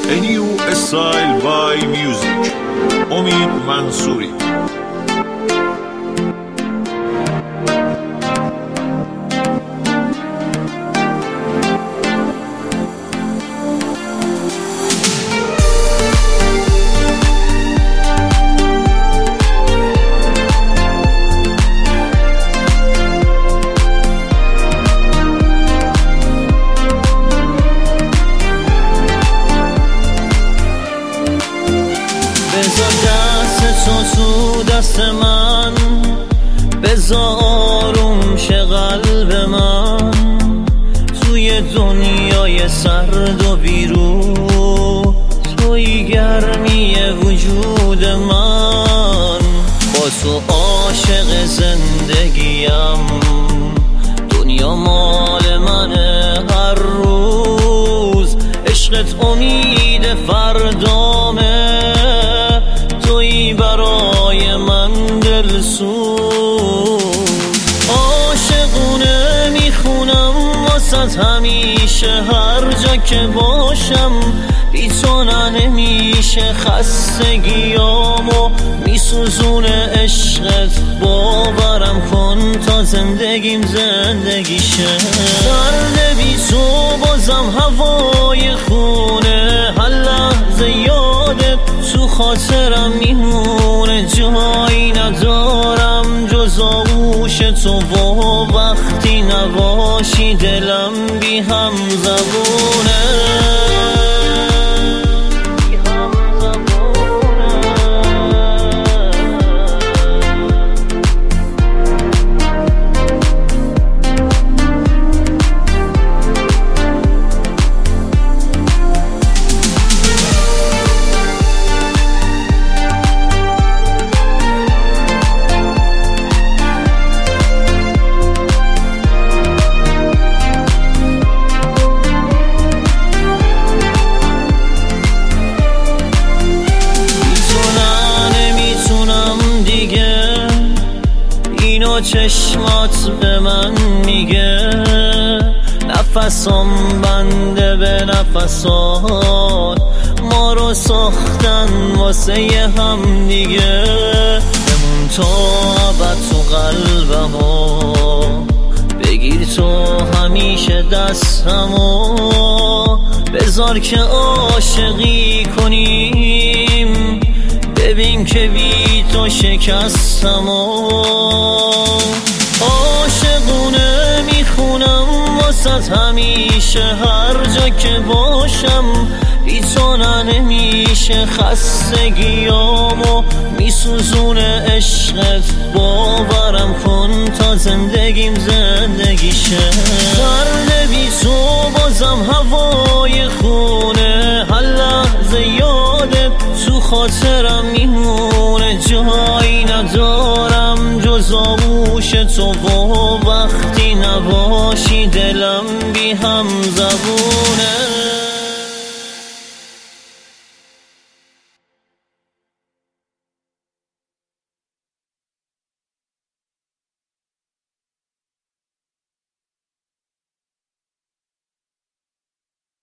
A new style by music. امید منصوری. بذار دست تو دست من، بذار آروم شه قلب من توی دنیای سرد و بیرون، توی گرمی وجود من. با تو عاشق زندگیم، دنیا مال منه هر روز. عشقت امید فردامه، تویی برای من دلسوز. عاشقونه میخونم واسه همیشه، هر جا که باشم بی تو نمیشه. خستگیامو میسوزونه عشقت، باورم کن تا زندگیم زندگیشه. سرد بی تو بازم هوای خونه، هر لحظه یادت تو خاطرم میمونه. جایی ندارم جز آغوش تو و وقتی نباشی دلم بی هم زبونه. چشمات به من میگه نفسم بنده به نفسات، ما رو ساختن واسه هم دیگه. بمون تا ابد تو قلبمو، بگیر تو همیشه دستمو. بذار که عاشقی کنیم، ببین که بی تو شکستمو. عاشقونه میخونم واسه همیشه، هر جا که باشم بی تو نمیشه. خستگیامو میسوزونه عشقت، باورم کن تا زندگیم زندگیشه. سرد بی تو بازم هوای خونه، هر لحظه یادت تو خاطرم میمونه. جایی ندارم جز آغوش تو و وقتی نباشی دلم بی هم زبون.